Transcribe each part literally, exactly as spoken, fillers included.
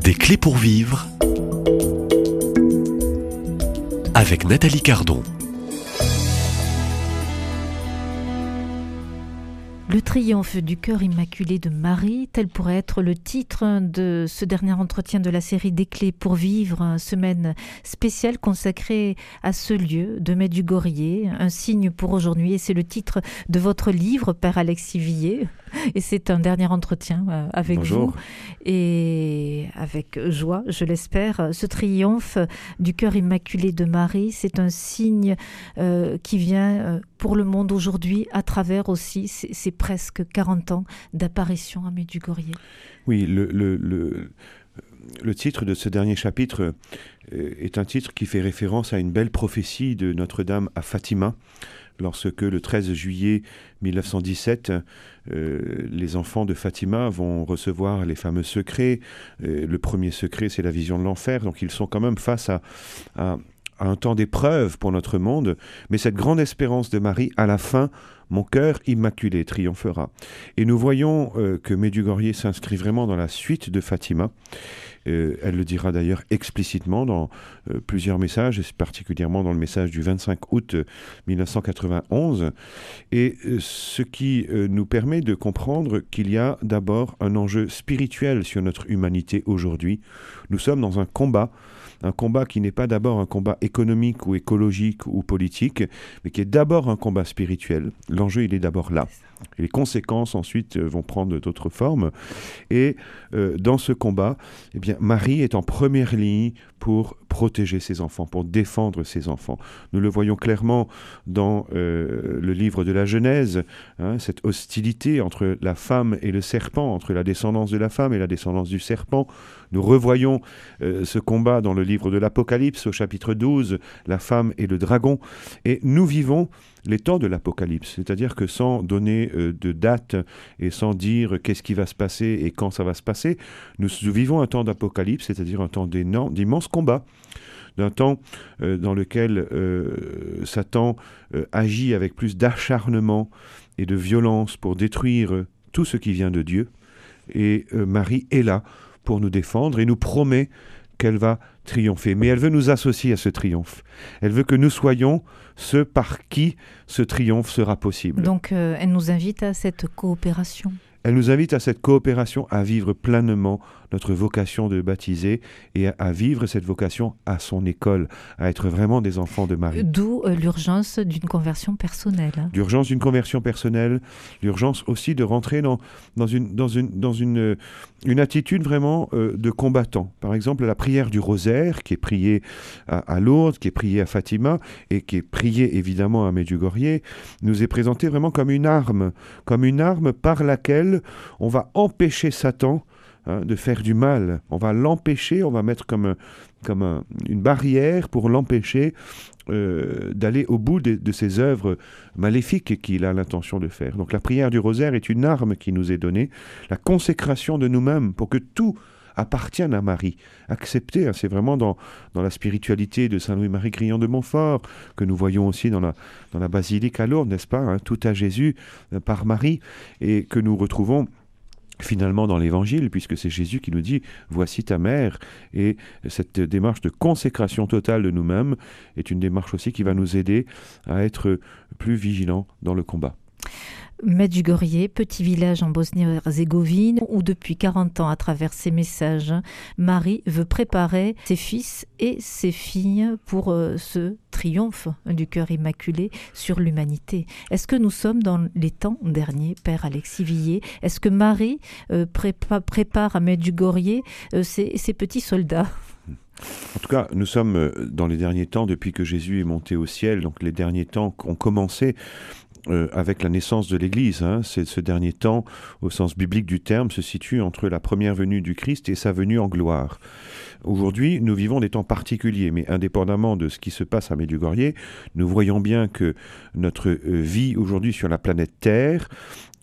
Des clés pour vivre avec Nathalie Cardon. Le triomphe du cœur immaculé de Marie, tel pourrait être le titre de ce dernier entretien de la série Des clés pour vivre, une semaine spéciale consacrée à ce lieu de Medjugorje, un signe pour aujourd'hui. Et c'est le titre de votre livre, Père Alexis Villiers. Et c'est un dernier entretien avec Bonjour. vous. Et avec joie, je l'espère, ce triomphe du cœur immaculé de Marie, c'est un signe euh, qui vient euh, pour le monde aujourd'hui à travers aussi ces, ces presque quarante ans d'apparition à Medjugorje. Oui, le, le, le, le titre de ce dernier chapitre est un titre qui fait référence à une belle prophétie de Notre-Dame à Fatima, lorsque le treize juillet mille neuf cent dix-sept, euh, les enfants de Fatima vont recevoir les fameux secrets. Euh, le premier secret, c'est la vision de l'enfer, donc ils sont quand même face à... à à un temps d'épreuve pour notre monde, mais cette grande espérance de Marie, à la fin, mon cœur immaculé triomphera. Et nous voyons euh, que Medjugorje s'inscrit vraiment dans la suite de Fatima. Euh, elle le dira d'ailleurs explicitement dans euh, plusieurs messages, et particulièrement dans le message du vingt-cinq août mille neuf cent quatre-vingt-onze, et euh, ce qui euh, nous permet de comprendre qu'il y a d'abord un enjeu spirituel sur notre humanité aujourd'hui. Nous sommes dans un combat, un combat qui n'est pas d'abord un combat économique ou écologique ou politique, mais qui est d'abord un combat spirituel. L'enjeu, il est d'abord là. Et les conséquences, ensuite, vont prendre d'autres formes. Et euh, dans ce combat, eh bien, Marie est en première ligne pour protéger ses enfants, pour défendre ses enfants. Nous le voyons clairement dans euh, le livre de la Genèse, hein, cette hostilité entre la femme et le serpent, entre la descendance de la femme et la descendance du serpent. Nous revoyons euh, ce combat dans le livre de l'Apocalypse, au chapitre douze, la femme et le dragon. Et nous vivons les temps de l'Apocalypse, c'est-à-dire que sans donner euh, de date et sans dire qu'est-ce qui va se passer et quand ça va se passer, nous, nous vivons un temps d'Apocalypse, c'est-à-dire un temps d'immenses combats, d'un temps euh, dans lequel euh, Satan euh, agit avec plus d'acharnement et de violence pour détruire euh, tout ce qui vient de Dieu. Et euh, Marie est là pour nous défendre et nous promet qu'elle va triompher. Mais elle veut nous associer à ce triomphe. Elle veut que nous soyons ceux par qui ce triomphe sera possible. Donc, euh, elle nous invite à cette coopération. Elle nous invite à cette coopération, à vivre pleinement notre vocation de baptiser et à, à vivre cette vocation à son école, à être vraiment des enfants de Marie. D'où euh, l'urgence d'une conversion personnelle. Hein. L'urgence d'une conversion personnelle, l'urgence aussi de rentrer dans, dans, une, dans, une, dans une, une attitude vraiment euh, de combattant. Par exemple, la prière du rosaire qui est priée à, à Lourdes, qui est priée à Fatima et qui est priée évidemment à Medjugorje, nous est présentée vraiment comme une arme, comme une arme par laquelle on va empêcher Satan hein, de faire du mal. On va l'empêcher, on va mettre comme, comme un, une barrière pour l'empêcher euh, d'aller au bout de, de ses œuvres maléfiques qu'il a l'intention de faire. Donc la prière du rosaire est une arme qui nous est donnée, la consécration de nous-mêmes pour que tout appartiennent à Marie. Accepter, hein, c'est vraiment dans, dans la spiritualité de Saint Louis-Marie Grillon de Montfort, que nous voyons aussi dans la, dans la basilique à Lourdes, n'est-ce pas, hein, tout à Jésus euh, par Marie, et que nous retrouvons finalement dans l'Évangile, puisque c'est Jésus qui nous dit « Voici ta mère ». Et cette démarche de consécration totale de nous-mêmes est une démarche aussi qui va nous aider à être plus vigilants dans le combat. Medjugorje, petit village en Bosnie-Herzégovine, où depuis quarante ans, à travers ses messages, Marie veut préparer ses fils et ses filles pour euh, ce triomphe du cœur immaculé sur l'humanité. Est-ce que nous sommes dans les temps derniers, Père Alexis Villiers? Est-ce que Marie euh, prépa- prépare à Medjugorje euh, ses, ses petits soldats? En tout cas, nous sommes dans les derniers temps, depuis que Jésus est monté au ciel, donc les derniers temps ont commencé Euh, avec la naissance de l'Église. Hein. C'est ce dernier temps, au sens biblique du terme, se situe entre la première venue du Christ et sa venue en gloire. Aujourd'hui, nous vivons des temps particuliers, mais indépendamment de ce qui se passe à Medjugorje, nous voyons bien que notre euh, vie aujourd'hui sur la planète Terre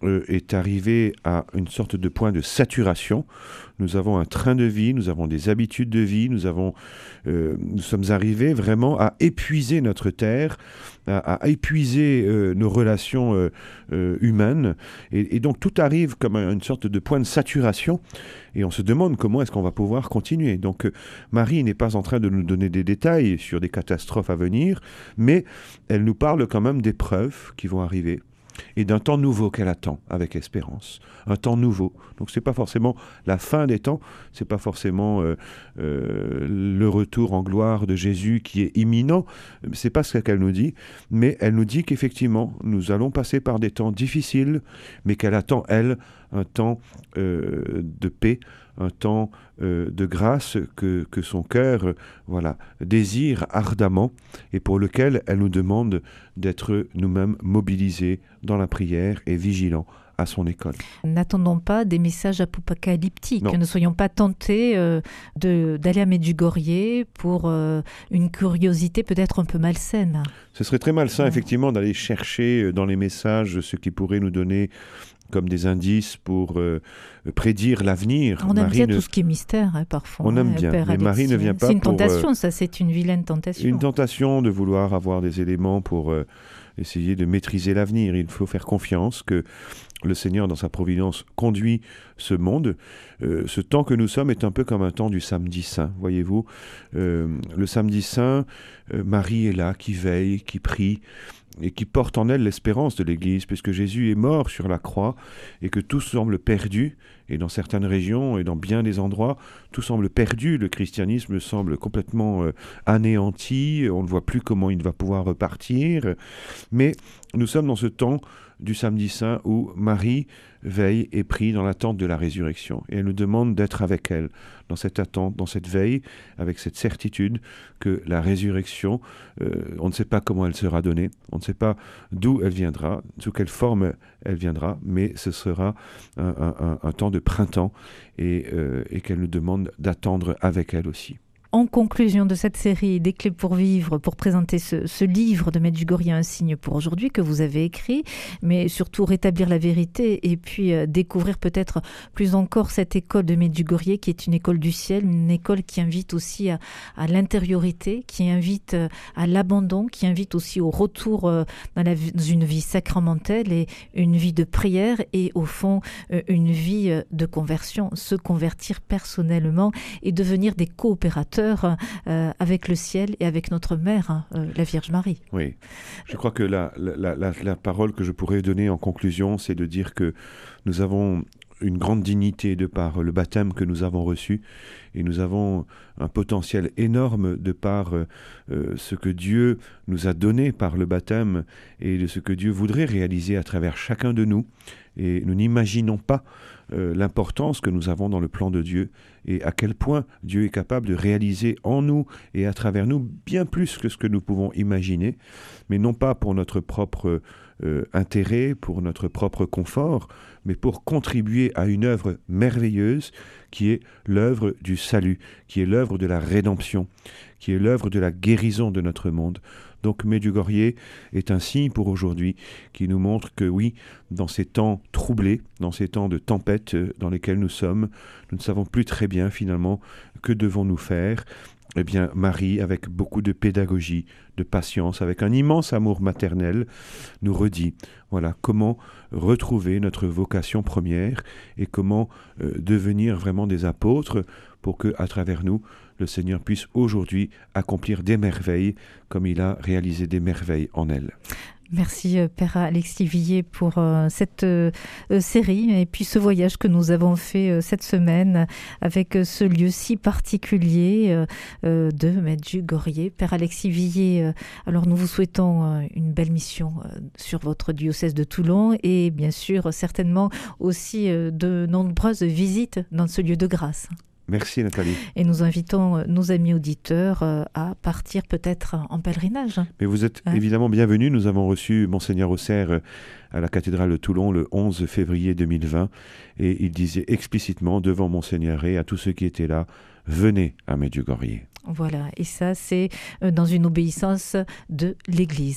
euh, est arrivé à une sorte de point de saturation. Nous avons un train de vie, nous avons des habitudes de vie, nous, avons, euh, nous sommes arrivés vraiment à épuiser notre terre, à, à épuiser euh, nos relations euh, euh, humaines. Et, et donc tout arrive comme une sorte de point de saturation. Et on se demande comment est-ce qu'on va pouvoir continuer. Donc euh, Marie n'est pas en train de nous donner des détails sur des catastrophes à venir, mais elle nous parle quand même d'épreuves qui vont arriver et d'un temps nouveau qu'elle attend avec espérance. Un temps nouveau. Donc c'est pas forcément la fin des temps, c'est pas forcément euh, euh, le retour en gloire de Jésus qui est imminent, c'est pas ce qu'elle nous dit, mais elle nous dit qu'effectivement nous allons passer par des temps difficiles, mais qu'elle attend, elle, un temps euh, de paix, un temps euh, de grâce que, que son cœur euh, voilà, désire ardemment et pour lequel elle nous demande d'être nous-mêmes mobilisés dans la prière et vigilants à son école. N'attendons pas des messages apocalyptiques. Non. Ne soyons pas tentés euh, de, d'aller à Medjugorje pour euh, une curiosité peut-être un peu malsaine. Ce serait très malsain, Ouais. effectivement, d'aller chercher dans les messages ce qui pourrait nous donner comme des indices pour euh, prédire l'avenir. On aime Marie bien ne... tout ce qui est mystère, hein, parfois. On aime hein, bien, Père mais Marie Alexis. ne vient pas C'est une pour, tentation, euh, ça, c'est une vilaine tentation. Une tentation de vouloir avoir des éléments pour euh, essayer de maîtriser l'avenir. Il faut faire confiance que le Seigneur, dans sa providence, conduit ce monde. Euh, ce temps que nous sommes est un peu comme un temps du samedi saint, voyez-vous. Euh, le samedi saint, euh, Marie est là, qui veille, qui prie, et qui porte en elle l'espérance de l'Église, puisque Jésus est mort sur la croix, et que tout semble perdu, et dans certaines régions, et dans bien des endroits, tout semble perdu, le christianisme semble complètement euh, anéanti, on ne voit plus comment il va pouvoir repartir, mais nous sommes dans ce temps du samedi saint où Marie veille et prie dans l'attente de la résurrection. Et elle nous demande d'être avec elle dans cette attente, dans cette veille, avec cette certitude que la résurrection, euh, on ne sait pas comment elle sera donnée, on ne sait pas d'où elle viendra, sous quelle forme elle viendra, mais ce sera un, un, un, un temps de printemps et, euh, et qu'elle nous demande d'attendre avec elle aussi. En conclusion de cette série Des clés pour vivre, pour présenter ce, ce livre de Medjugorje, un signe pour aujourd'hui, que vous avez écrit, mais surtout rétablir la vérité et puis euh, découvrir peut-être plus encore cette école de Medjugorje qui est une école du ciel, une école qui invite aussi à, à l'intériorité, qui invite euh, à l'abandon, qui invite aussi au retour euh, dans, la, dans une vie sacramentelle et une vie de prière et au fond euh, une vie euh, de conversion, se convertir personnellement et devenir des coopérateurs Euh, avec le ciel et avec notre mère, euh, la Vierge Marie. Oui, je crois que la, la, la, la parole que je pourrais donner en conclusion, c'est de dire que nous avons une grande dignité de par le baptême que nous avons reçu et nous avons un potentiel énorme de par euh, ce que Dieu nous a donné par le baptême et de ce que Dieu voudrait réaliser à travers chacun de nous. Et nous n'imaginons pas euh, l'importance que nous avons dans le plan de Dieu et à quel point Dieu est capable de réaliser en nous et à travers nous bien plus que ce que nous pouvons imaginer, mais non pas pour notre propre euh, intérêt, pour notre propre confort, mais pour contribuer à une œuvre merveilleuse qui est l'œuvre du salut, qui est l'œuvre de la rédemption, qui est l'œuvre de la guérison de notre monde. Donc Medjugorje est un signe pour aujourd'hui qui nous montre que oui, dans ces temps troublés, dans ces temps de tempête dans lesquels nous sommes, nous ne savons plus très bien finalement que devons-nous faire. Eh bien, Marie, avec beaucoup de pédagogie, de patience, avec un immense amour maternel, nous redit, voilà, comment retrouver notre vocation première et comment euh, devenir vraiment des apôtres pour que, à travers nous, le Seigneur puisse aujourd'hui accomplir des merveilles comme il a réalisé des merveilles en elle. Merci Père Alexis Villiers pour euh, cette euh, série et puis ce voyage que nous avons fait euh, cette semaine avec euh, ce lieu si particulier euh, de Medjugorje. Père Alexis Villiers, euh, alors nous vous souhaitons euh, une belle mission euh, sur votre diocèse de Toulon et bien sûr certainement aussi euh, de nombreuses visites dans ce lieu de grâce. Merci Nathalie. Et nous invitons nos amis auditeurs à partir peut-être en pèlerinage. Mais vous êtes hein? évidemment bienvenus. Nous avons reçu Monseigneur Auxerre à la cathédrale de Toulon le onze février deux mille vingt et il disait explicitement devant Monseigneur et à tous ceux qui étaient là, venez à Medjugorje. Voilà, et ça c'est dans une obéissance de l'Église.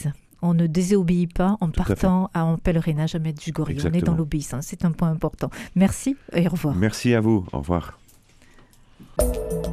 on ne désobéit pas en Tout à partant à, en pèlerinage à Medjugorje. On est Exactement. dans l'obéissance. C'est un point important. Merci et au revoir. Merci à vous. Au revoir.